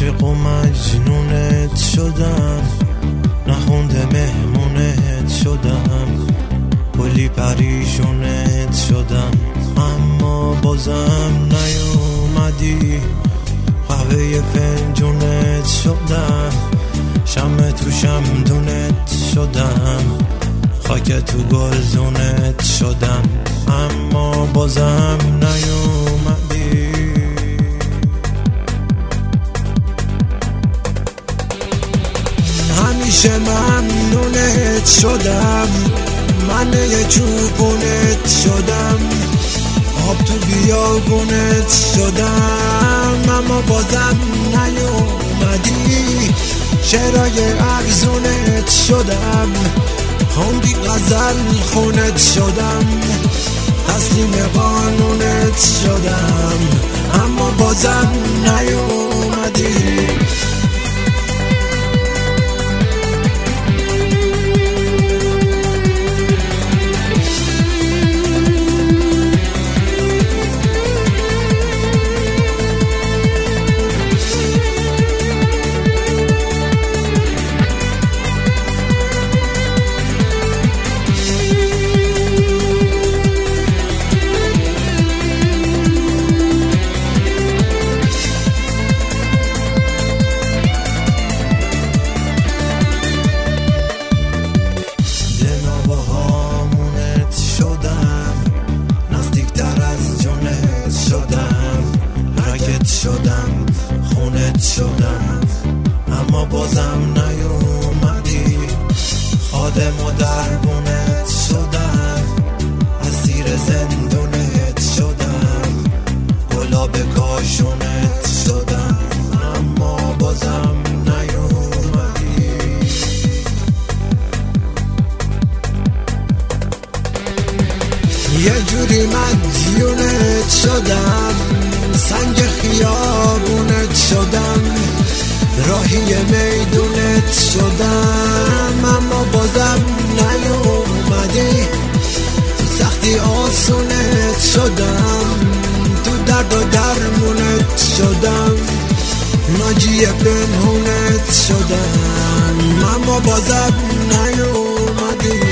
عاشق و مجنونت شدم، نخونده مهمونت شدم، کلی پریشونت شدم، اما بازم نیومدی. قهوه فنجونت شدم، شمع تو شمدونت شدم، خاک تو گلدونت شدم، اما بازم نیومدی. همیشه ممنونت شدم، من یه چوبونت شدم، آب تو بیابونت شدم، اما بازم نیومدی. شعرهای ارزونت شدم، خوندی غزل خونت شدم، تسلیم قانونت شدم، اما بازم نیومدی. شدم خونت شدم، اما بازم نیومدی. خادم و دربونت شدم، اسیر زندونت شدم، گلاب کاشونت شدم، اما بازم نیومدی. یه جوری مدیونت شدم، سنگ خیابونت شدم، راهی میدونت شدم، اما بازم نیومدی. تو سختی آسونت شدم، تو درد و درمونت شدم، ناجی پنهونت شدم، اما بازم نیومدی.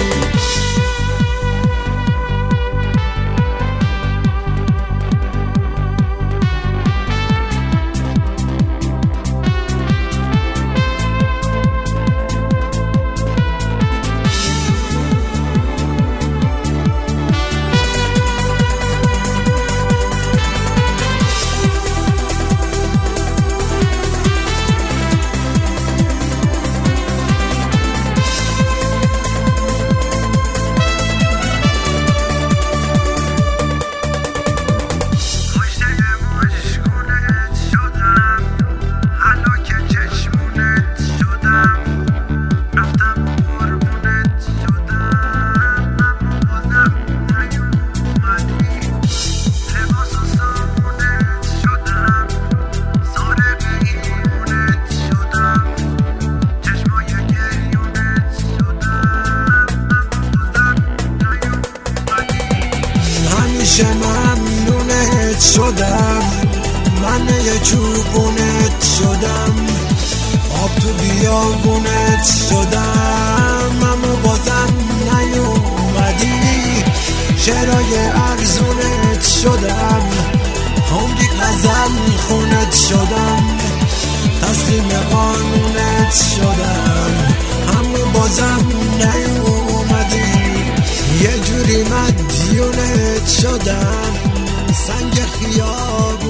همیشه ممنونت شدم، من یه چوبونت شدم، آب تو بیابونت شدم، اما بازم نیومدی. شعرهای ارزونت شدم، خوندی غزل خونت شدم، تسلیم قانونت شدم، اما بازم نیومدی. یه جوری مدیونت شدم، سنگ خیاب